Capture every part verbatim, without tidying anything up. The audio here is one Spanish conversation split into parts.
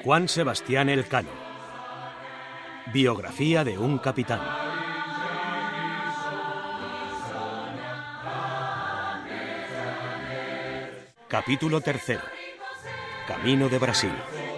Juan Sebastián Elcano. Biografía de un capitán. Capítulo tercero. Camino de Brasil.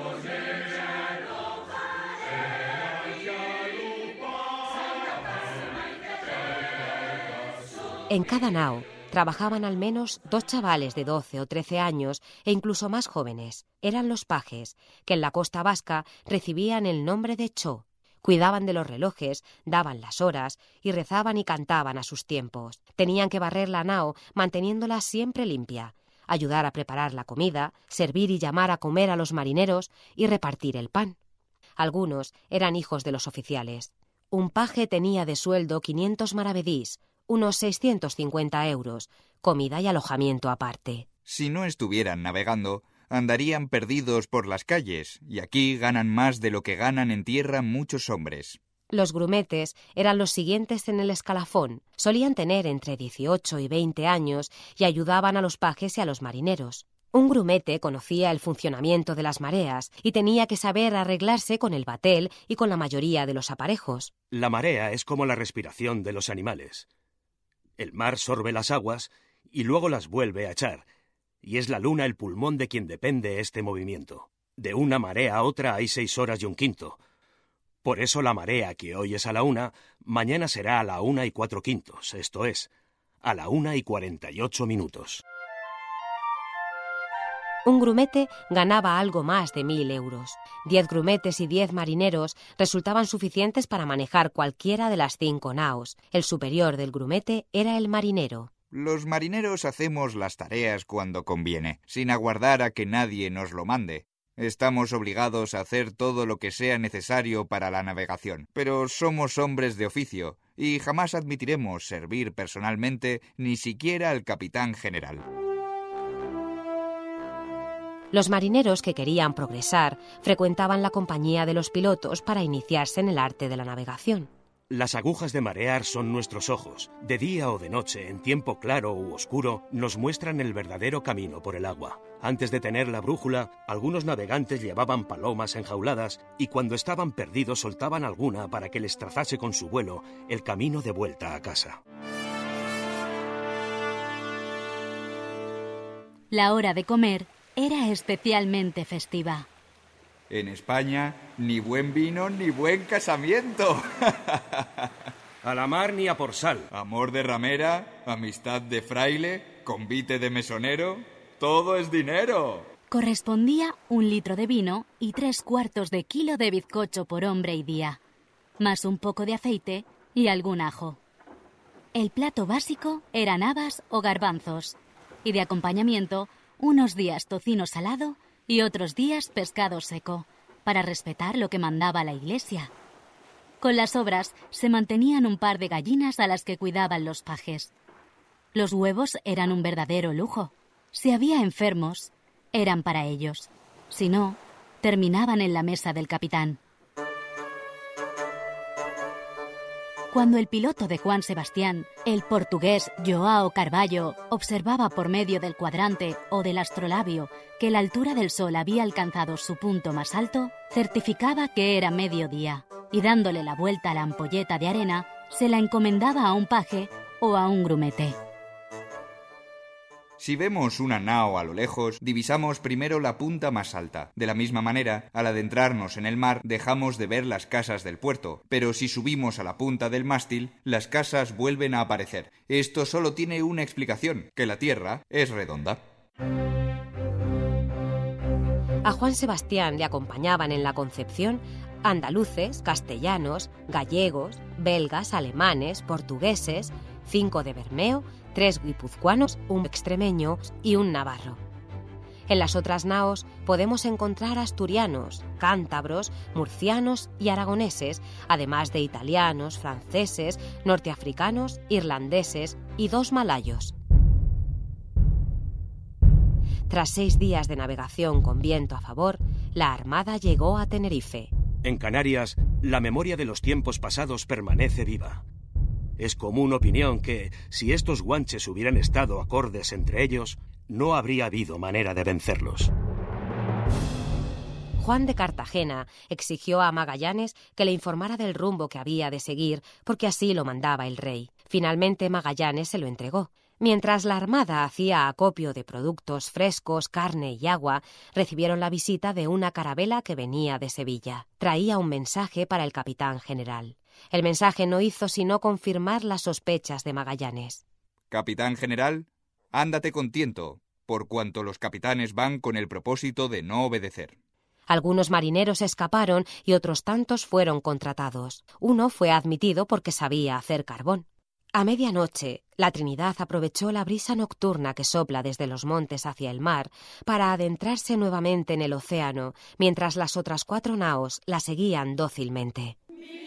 En cada nao trabajaban al menos dos chavales de doce o trece años e incluso más jóvenes. Eran los pajes, que en la costa vasca recibían el nombre de cho. Cuidaban de los relojes, daban las horas y rezaban y cantaban a sus tiempos. Tenían que barrer la nao manteniéndola siempre limpia, ayudar a preparar la comida, servir y llamar a comer a los marineros y repartir el pan. Algunos eran hijos de los oficiales. Un paje tenía de sueldo quinientos maravedís, unos seiscientos cincuenta euros, comida y alojamiento aparte. Si no estuvieran navegando, andarían perdidos por las calles, y aquí ganan más de lo que ganan en tierra muchos hombres. Los grumetes eran los siguientes en el escalafón. Solían tener entre dieciocho y veinte años y ayudaban a los pajes y a los marineros. Un grumete conocía el funcionamiento de las mareas y tenía que saber arreglarse con el batel y con la mayoría de los aparejos. La marea es como la respiración de los animales. El mar sorbe las aguas y luego las vuelve a echar, y es la luna el pulmón de quien depende este movimiento. De una marea a otra hay seis horas y un quinto. Por eso la marea que hoy es a la una, mañana será a la una y cuatro quintos, esto es, a la una y cuarenta y ocho minutos. Un grumete ganaba algo más de mil euros. Diez grumetes y diez marineros resultaban suficientes para manejar cualquiera de las cinco naos. El superior del grumete era el marinero. Los marineros hacemos las tareas cuando conviene, sin aguardar a que nadie nos lo mande. Estamos obligados a hacer todo lo que sea necesario para la navegación, pero somos hombres de oficio y jamás admitiremos servir personalmente ni siquiera al capitán general. Los marineros que querían progresar frecuentaban la compañía de los pilotos para iniciarse en el arte de la navegación. Las agujas de marear son nuestros ojos. De día o de noche, en tiempo claro u oscuro, nos muestran el verdadero camino por el agua. Antes de tener la brújula, algunos navegantes llevaban palomas enjauladas y cuando estaban perdidos soltaban alguna para que les trazase con su vuelo el camino de vuelta a casa. La hora de comer era especialmente festiva. En España, ni buen vino ni buen casamiento. A la mar ni a por sal. Amor de ramera, amistad de fraile, convite de mesonero, todo es dinero. Correspondía un litro de vino y tres cuartos de kilo de bizcocho por hombre y día, más un poco de aceite y algún ajo. El plato básico eran habas o garbanzos, y de acompañamiento unos días tocino salado y otros días pescado seco, para respetar lo que mandaba la iglesia. Con las obras se mantenían un par de gallinas a las que cuidaban los pajes. Los huevos eran un verdadero lujo. Si había enfermos, eran para ellos. Si no, terminaban en la mesa del capitán. Cuando el piloto de Juan Sebastián, el portugués João Carvalho, observaba por medio del cuadrante o del astrolabio que la altura del sol había alcanzado su punto más alto, certificaba que era mediodía y dándole la vuelta a la ampolleta de arena, se la encomendaba a un paje o a un grumete. Si vemos una nao a lo lejos, divisamos primero la punta más alta. De la misma manera, al adentrarnos en el mar, dejamos de ver las casas del puerto. Pero si subimos a la punta del mástil, las casas vuelven a aparecer. Esto solo tiene una explicación, que la tierra es redonda. A Juan Sebastián le acompañaban en la Concepción andaluces, castellanos, gallegos, belgas, alemanes, portugueses, cinco de Bermeo, tres guipuzcoanos, un extremeño y un navarro. En las otras naos podemos encontrar asturianos, cántabros, murcianos y aragoneses, además de italianos, franceses, norteafricanos, irlandeses y dos malayos. Tras seis días de navegación con viento a favor, la Armada llegó a Tenerife. En Canarias, la memoria de los tiempos pasados permanece viva. Es común opinión que, si estos guanches hubieran estado acordes entre ellos, no habría habido manera de vencerlos. Juan de Cartagena exigió a Magallanes que le informara del rumbo que había de seguir, porque así lo mandaba el rey. Finalmente Magallanes se lo entregó. Mientras la armada hacía acopio de productos frescos, carne y agua, recibieron la visita de una carabela que venía de Sevilla. Traía un mensaje para el capitán general. El mensaje no hizo sino confirmar las sospechas de Magallanes. Capitán general, ándate con tiento, por cuanto los capitanes van con el propósito de no obedecer. Algunos marineros escaparon y otros tantos fueron contratados. Uno fue admitido porque sabía hacer carbón. A medianoche, la Trinidad aprovechó la brisa nocturna que sopla desde los montes hacia el mar para adentrarse nuevamente en el océano, mientras las otras cuatro naos la seguían dócilmente.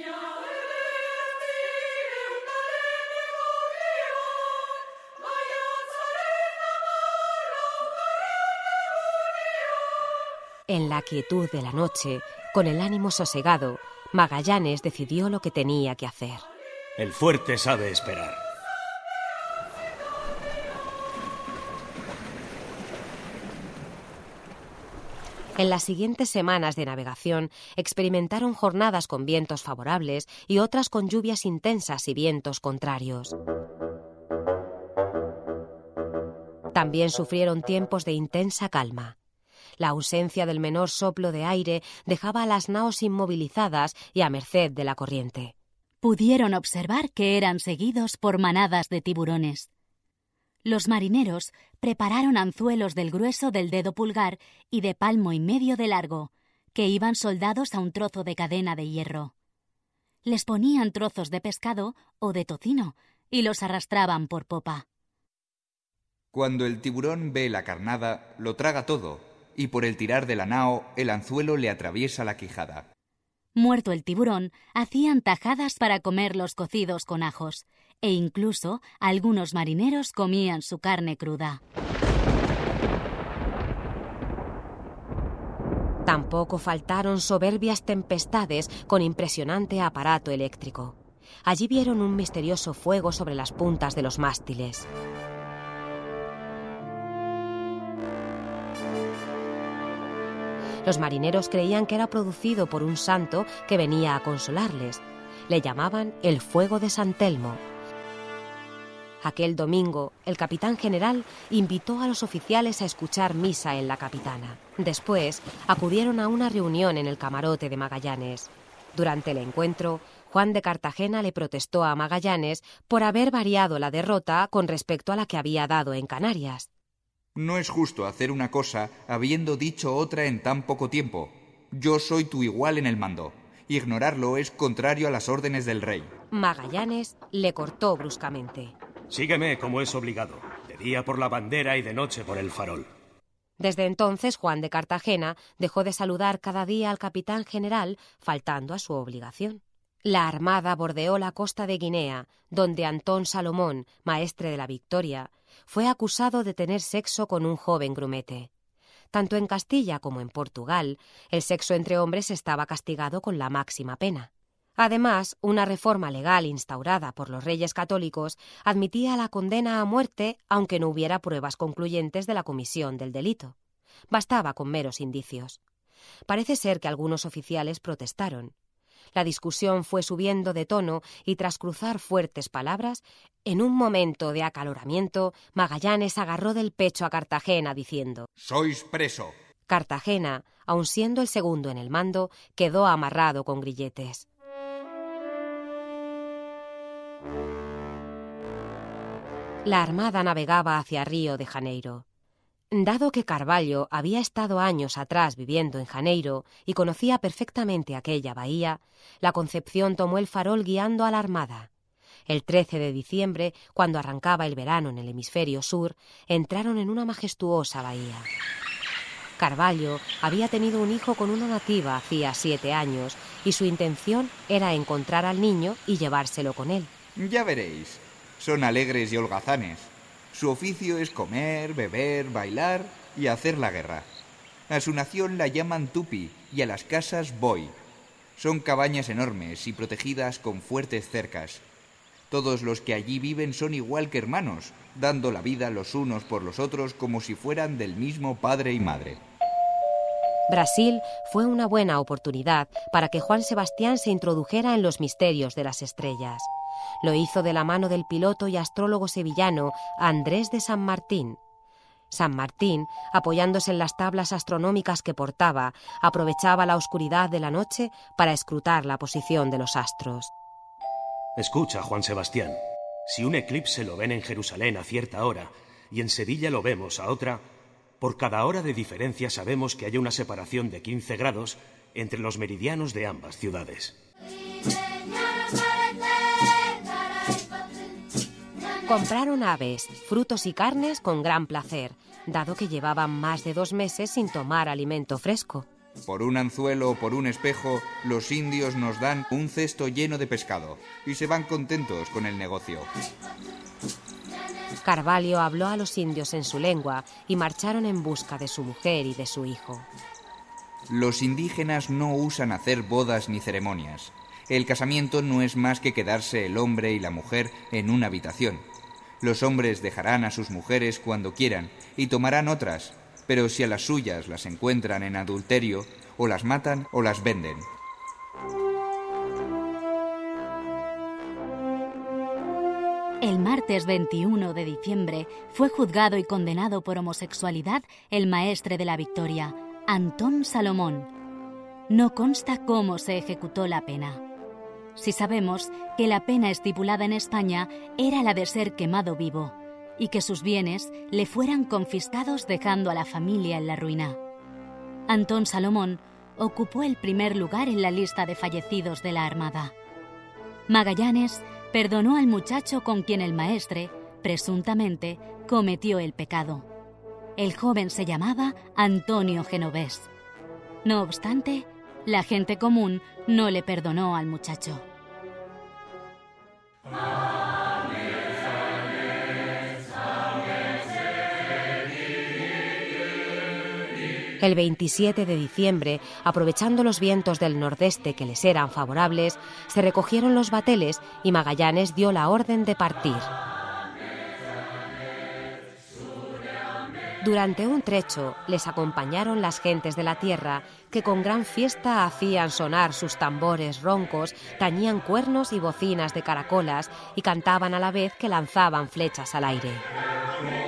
En la quietud de la noche, con el ánimo sosegado, Magallanes decidió lo que tenía que hacer. El fuerte sabe esperar. En las siguientes semanas de navegación experimentaron jornadas con vientos favorables y otras con lluvias intensas y vientos contrarios. También sufrieron tiempos de intensa calma. La ausencia del menor soplo de aire dejaba a las naos inmovilizadas y a merced de la corriente. Pudieron observar que eran seguidos por manadas de tiburones. Los marineros prepararon anzuelos del grueso del dedo pulgar y de palmo y medio de largo, que iban soldados a un trozo de cadena de hierro. Les ponían trozos de pescado o de tocino y los arrastraban por popa. Cuando el tiburón ve la carnada, lo traga todo, y por el tirar de la nao, el anzuelo le atraviesa la quijada. Muerto el tiburón, hacían tajadas para comer los cocidos con ajos, e incluso algunos marineros comían su carne cruda. Tampoco faltaron soberbias tempestades con impresionante aparato eléctrico. Allí vieron un misterioso fuego sobre las puntas de los mástiles. Los marineros creían que era producido por un santo que venía a consolarles. Le llamaban el fuego de San Telmo. Aquel domingo, el capitán general invitó a los oficiales a escuchar misa en la capitana. Después, acudieron a una reunión en el camarote de Magallanes. Durante el encuentro, Juan de Cartagena le protestó a Magallanes por haber variado la derrota con respecto a la que había dado en Canarias. No es justo hacer una cosa habiendo dicho otra en tan poco tiempo. Yo soy tu igual en el mando. Ignorarlo es contrario a las órdenes del rey. Magallanes le cortó bruscamente. Sígueme como es obligado, de día por la bandera y de noche por el farol. Desde entonces, Juan de Cartagena dejó de saludar cada día al capitán general, faltando a su obligación. La armada bordeó la costa de Guinea, donde Antón Salomón, maestre de la Victoria, fue acusado de tener sexo con un joven grumete. Tanto en Castilla como en Portugal, el sexo entre hombres estaba castigado con la máxima pena. Además, una reforma legal instaurada por los reyes católicos admitía la condena a muerte aunque no hubiera pruebas concluyentes de la comisión del delito. Bastaba con meros indicios. Parece ser que algunos oficiales protestaron. La discusión fue subiendo de tono y tras cruzar fuertes palabras, en un momento de acaloramiento, Magallanes agarró del pecho a Cartagena diciendo: «¡Sois preso!». Cartagena, aun siendo el segundo en el mando, quedó amarrado con grilletes. La armada navegaba hacia Río de Janeiro. Dado que Carvalho había estado años atrás viviendo en Janeiro y conocía perfectamente aquella bahía, la Concepción tomó el farol guiando a la armada. El trece de diciembre, cuando arrancaba el verano en el hemisferio sur, entraron en una majestuosa bahía. Carvalho había tenido un hijo con una nativa hacía siete años y su intención era encontrar al niño y llevárselo con él. Ya veréis, son alegres y holgazanes. Su oficio es comer, beber, bailar y hacer la guerra. A su nación la llaman tupi y a las casas boy. Son cabañas enormes y protegidas con fuertes cercas. Todos los que allí viven son igual que hermanos, dando la vida los unos por los otros como si fueran del mismo padre y madre. Brasil fue una buena oportunidad para que Juan Sebastián se introdujera en los misterios de las estrellas. Lo hizo de la mano del piloto y astrólogo sevillano Andrés de San Martín. San Martín, apoyándose en las tablas astronómicas que portaba, aprovechaba la oscuridad de la noche para escrutar la posición de los astros. Escucha, Juan Sebastián. Si un eclipse lo ven en Jerusalén a cierta hora y en Sevilla lo vemos a otra, por cada hora de diferencia sabemos que hay una separación de quince grados entre los meridianos de ambas ciudades. Compraron aves, frutos y carnes con gran placer, dado que llevaban más de dos meses sin tomar alimento fresco. Por un anzuelo o por un espejo, los indios nos dan un cesto lleno de pescado y se van contentos con el negocio. Carvalho habló a los indios en su lengua y marcharon en busca de su mujer y de su hijo. Los indígenas no usan hacer bodas ni ceremonias. El casamiento no es más que quedarse el hombre y la mujer en una habitación. Los hombres dejarán a sus mujeres cuando quieran y tomarán otras, pero si a las suyas las encuentran en adulterio, o las matan o las venden. El martes veintiuno de diciembre fue juzgado y condenado por homosexualidad el maestre de la Victoria, Antón Salomón. No consta cómo se ejecutó la pena. Sí sabemos que la pena estipulada en España era la de ser quemado vivo y que sus bienes le fueran confiscados dejando a la familia en la ruina. Antón Salomón ocupó el primer lugar en la lista de fallecidos de la Armada. Magallanes perdonó al muchacho con quien el maestre, presuntamente, cometió el pecado. El joven se llamaba Antonio Genovés. No obstante, la gente común no le perdonó al muchacho. El veintisiete de diciembre, aprovechando los vientos del nordeste que les eran favorables, se recogieron los bateles y Magallanes dio la orden de partir. Durante un trecho les acompañaron las gentes de la tierra, que con gran fiesta hacían sonar sus tambores roncos, tañían cuernos y bocinas de caracolas y cantaban a la vez que lanzaban flechas al aire.